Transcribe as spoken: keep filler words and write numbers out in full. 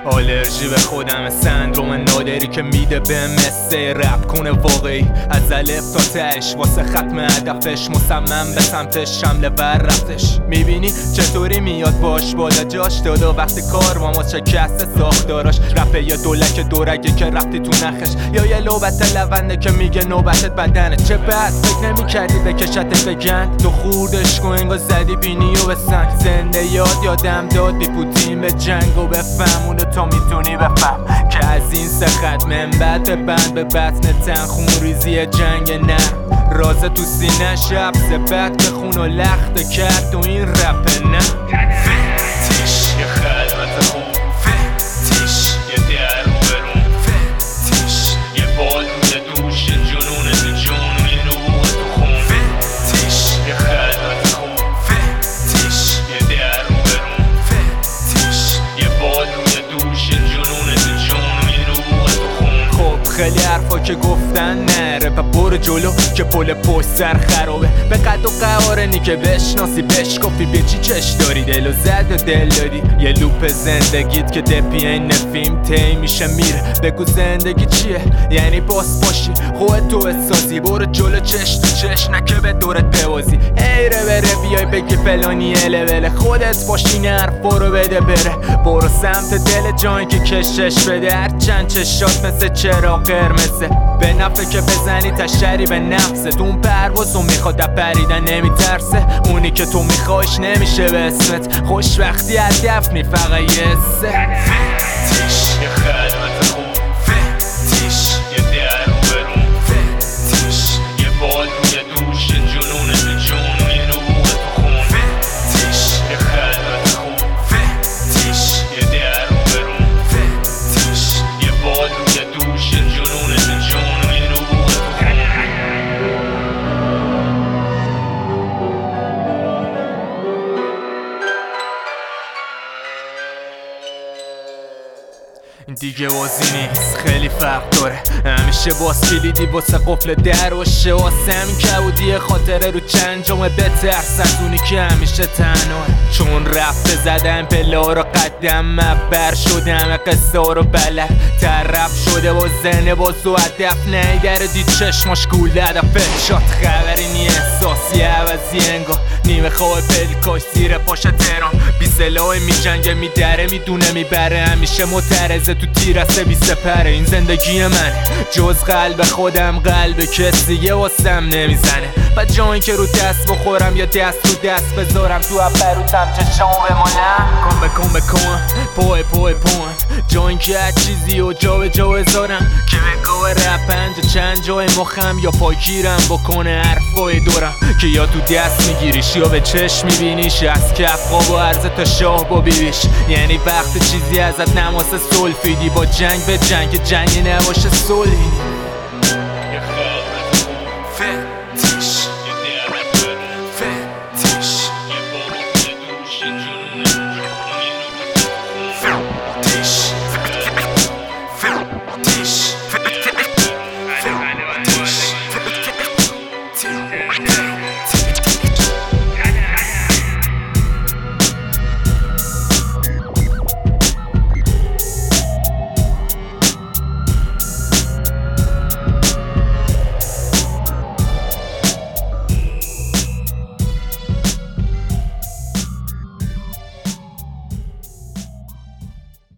آلرژی به خودم، سندروم نادری که میده به مثل رپ کنه واقعی از الف تا تهش، واسه ختم هدفش مصمم به سمتش شمله ور رفتش. میبینی چطوری میاد باش بالا جاش داد و وقتی کار با ما شکسته ساختاراش. رفه یا دولک دورگه که رفتی تو نخش، یا یه لوبت لونده که میگه نوبتت بدنه. چه بد فکر نمی کردی بکشتت به گند، تو خوردش کن انگار زدی بینی و به سنگ. زنده یاد یادم داد بی پوتین به جنگ و بفهم اونو تا میتونی بفهم که از این سه خط منبت به بند به بطن تن خون ریزی جنگ نرم. راز تو سینه شب سبت به خون و لخت کرد تو این رپ نه. فتیش یه خلوت خوب، فتیش یه در رو برون، فتیش یه بال روی دوش جنون تو جون و یه نوح تو خون. فتیش یه خلوت خوب، فتیش یه در رو برون، فتیش یه بال روی دوش جنون تو جون و یه نوح تو خون. خب خیلی حرفا که گفتن نره پا برو جلو که پل پشت سر خرابه. به قد و قوارنی که بشناسی بشکافی به چی چش داری دل و زد و دل دادی. یه لوپ زندگیت که دپی این فیلم تی میشه میره. بگو زندگی چیه یعنی باس باشی خودت تو احساسی. برو جلو چش تو چش نکه به دورت بوازی. ایره بره بیای بگی فلانی الوله خودت باشی نرفا رو بده بره. برو سمت دل جایی که کشش بده هر چند چشات مثل چراغ قرمزه. به نفع که بزنی تشری به نفست، اون پروازو میخواد پریدن نمیترسه. اونی که تو میخوایش نمیشه به اسمت، خوشبختی هدف میفقه یه حسه. فتیش یه خلوت خوب، فتیش یه در رو برون، فتیش یه بال روی دوش جنون تو جون و یه نوح تو خون. فتیش یه خلوت خوب، فتیش یه در رو برون، فتیش یه بال روی دوش جنون تو جون و یه نوح تو خون. دیگه بازی نیست خیلی فرق داره، همیشه باز کلیدی واسه قفل در باشه. واسه همین کبودی خاطره رو چند جمعه بترس از اونی که همیشه تنهاه. چون رفته زدم پله ها رو قدم مبر شدم قصه ها رو بلد طرف شده با زنه باز و هدف نیدره دید چشماش گول هدفه. شاد خبری نی احساسی عوضی انگار نیمه خواه پلکاش زیر پاش تهران. بی سلاح می جنگه می دره می دونه می بره، همیشه مترزه تو تیرسه بی سپره. این زندگی من جز قلب خودم قلب کسی یه واسم نمیزنه. و جایی که رو دست بخورم یا دست رو دست بذارم تو ابروتم چشام بمانم. کن بکن بکن پای پای پون جایی که هر چیزی و جا به جا بذارم که بگاه رپنج چند جای مخم یا پاگیرم بکنه حرفای دورم که یا تو دست میگیریش یا به چشم میبینیش. از کف خواب و عرض تا شاه با بیبیش، یعنی وقت چیزی ازت نماسه سلفیدی با جنگ به جنگ جنگی نباشه صلحی.